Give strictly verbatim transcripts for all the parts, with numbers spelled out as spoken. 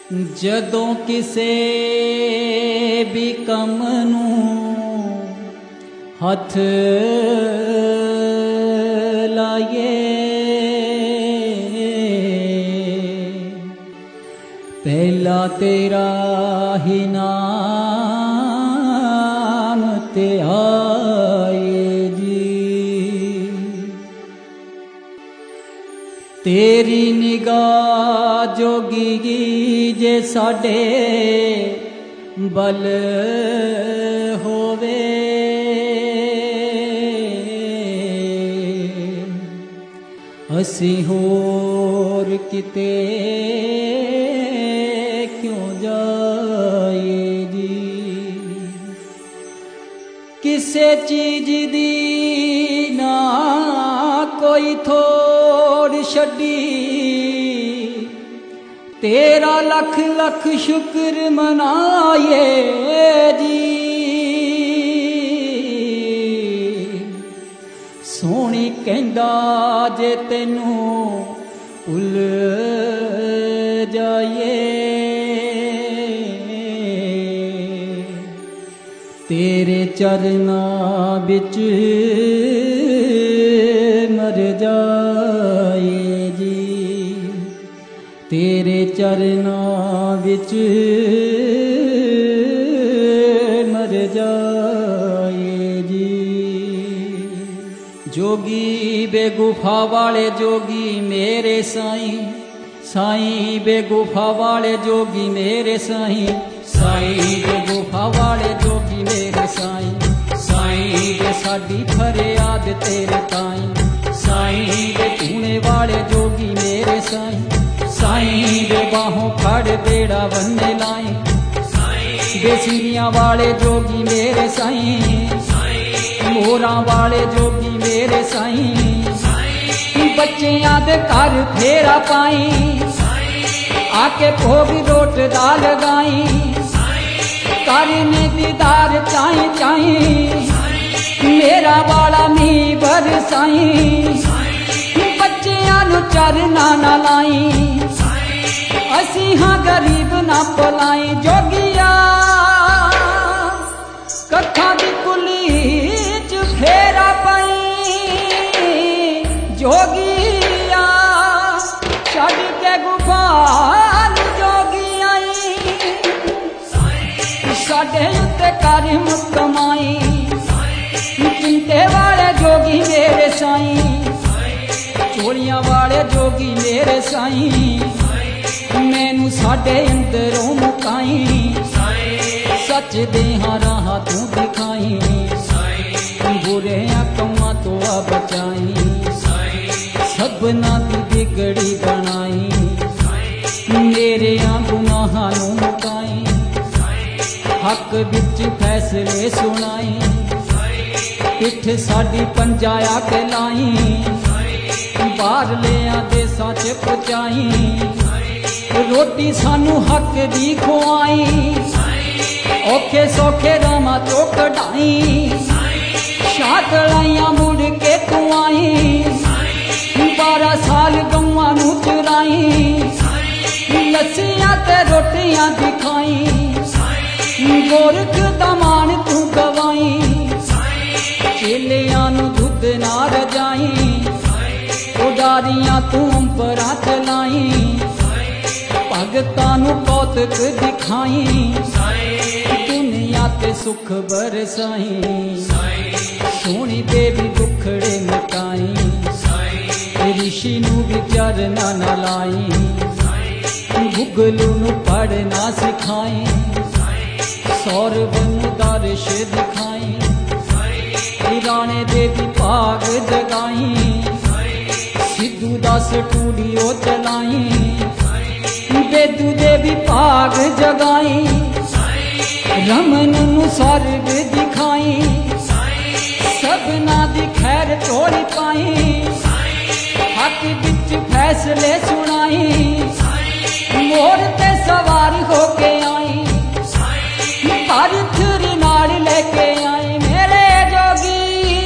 जदों किसे भी कम नूं हथ लाए पहला तेरा ही नाम ते आए जी। तेरी निगाह जोगी जे साडे बल होवे असी होर किते क्यों जाए जी। किसे चीज दी ना कोई थोड़ छड़ी तेरा लख लख शुक्र मनाए जी। सोनी कहंदा जे तेनू भुल जाए तेरे चरनां बिच मर जाए जी। तेरे चरनां बिच मर जाए जी। जोगी बेगुफा वाले जोगी मेरे साईं साईं बेगुफा वाले जोगी मेरे साईं साईं बेगुफा वाले जोगी मेरे साईं साईं दे साडी फरियाद तेरे ताईं साईं दे धूने वाले जोगी मेरे साईं साईं दे बाहों फड़ बेड़ा बन्ने लाई दे सीरियां वाले जोगी मेरे साईं मोरां वाले जोगी मेरे साईं बच्चियां दे घर फेरा पाई आके भोग रोट दाल गाई करने दीदार चाई चाई मेरा वाला नी बरसाई बच्चियां नू चरना ना लाई असी हाँ गरीब ना पलाई जोगिया कथा दी कुली च फेरा पाई जोगिया छड़ के गुफा जोगी आई साडे उत्ते करम कमाई चिंते वाले जोगी मेरे साईं चोलियां वाले जोगी मेरे साईं मैनू साडे अंदरों मुकाई सच दे राह तू दिखाई बुरे कमां तो आ बचाई सबना दी बिगड़ी बनाई मेरे गुनाहां नू मुकाई हक बिच फैसले सुनाई पिठ साडी पंजाया के लाई बाहर लिया देसां च पहुंचाई रोटी सानू हक दी खुआई औखे सौखे रामा चो कढ़ाई शाकलाइयां मुड़ के तू आई बारह साल गौवां नू चुराई लस्सियां ते रोटियां दिखाई गोरख दमान तू गवाई चेलियां नू दुध ना रजाई उडारियां तू अंबरां चलाई भगतां नू कौतक दिखाई दुनिया ते सुख बरसाई सोनी बेबी दुखड़े मिटाई ऋषि नू भी चरना ना लाई गुगलू नू पढ़ना सिखाई सौरभ नू दर्श दिखाई राणे दे दी भाग जगाई सिद्धू दा स्टूडियो चलाई बेदू दे भी भाग जगाई रमन नू स्वर्ग दिखाई सबना दी खैर चोरी पाई हक बिच फैसले सुनाई मोर ते सवार होके आई पारथरी नाल लेके आई मेरे जोगी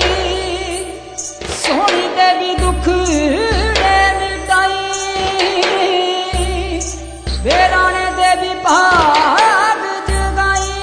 सोनी देवी दुख मिटाई वे राणे दे देवी भाग जगाई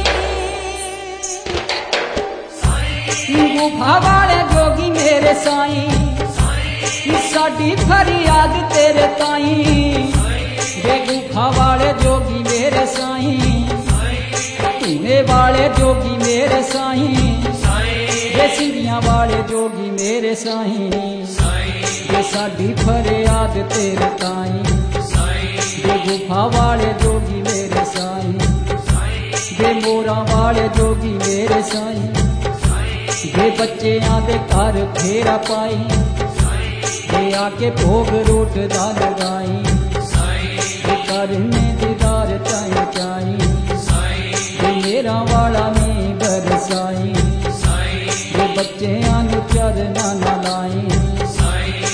गुफा वाले जोगी मेरे साईं साडी फरियाद तेरे ताई वे गुफा वाले जोगी मेरे साईं तूने वाले जोगी मेरे साईं वे सीढ़ियां वाले जोगी मेरे साईं वे साडी फरियाद तेरे ताई वे गुफा वाले जोगी मेरे साईं वे मोरा वाले जोगी मेरे साईं वे बच्चियां दे घर फेरा पाई वे आके भोग रोट दा लगाई वे करने दीदार चाई चाई वे मेरा वाला में बरसाई वे बच्चियां नू चरना ना लाई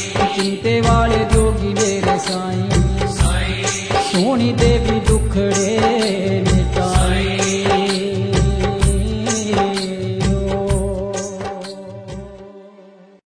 चिंते वाले जोगी मेरे साईं सोनी देवी दुखड़े